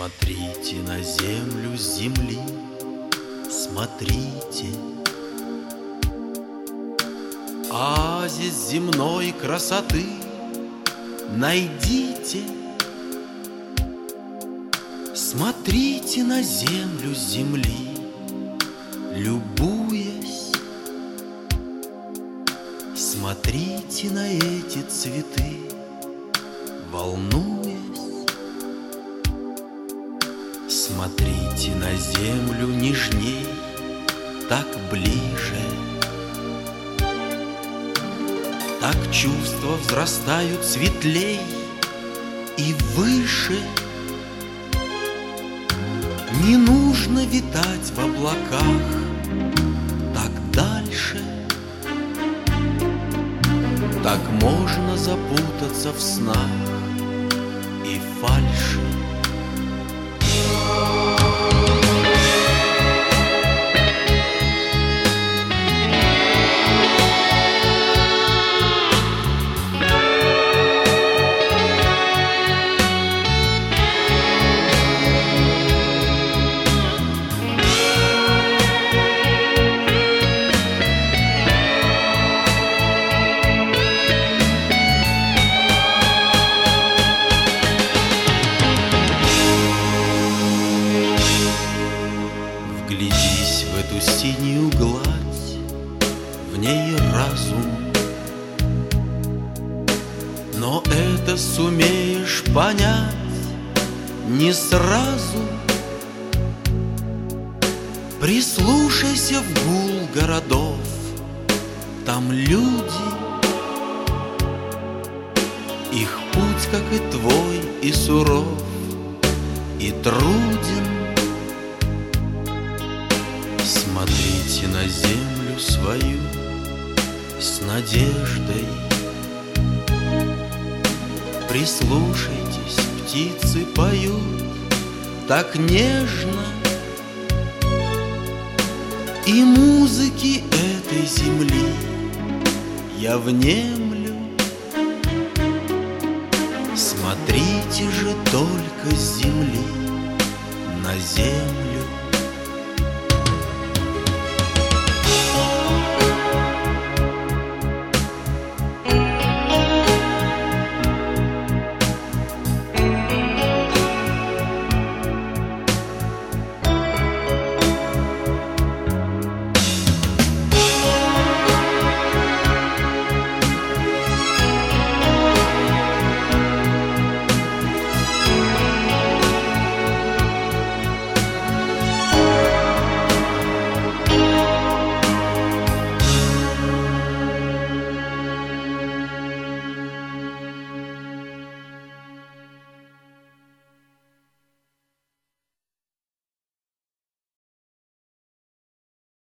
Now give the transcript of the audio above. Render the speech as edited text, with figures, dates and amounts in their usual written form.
Смотрите на землю с земли, смотрите. Оазис земной красоты найдите. Смотрите на землю с земли, любуясь. Смотрите на эти цветы, волнуясь. Смотрите на землю нежней, так ближе. Так чувства взрастают светлей и выше. Не нужно витать в облаках, так дальше. Так можно запутаться в снах и фальши. Вглядись в эту синюю гладь, в ней разум. Но это сумеешь понять не сразу. Прислушайся в гул городов, там люди. Их путь, как и твой, и суров, и труден. Смотрите на землю свою с надеждой. Прислушайтесь, птицы поют так нежно. И музыки этой земли я внемлю. Смотрите же только с земли на землю.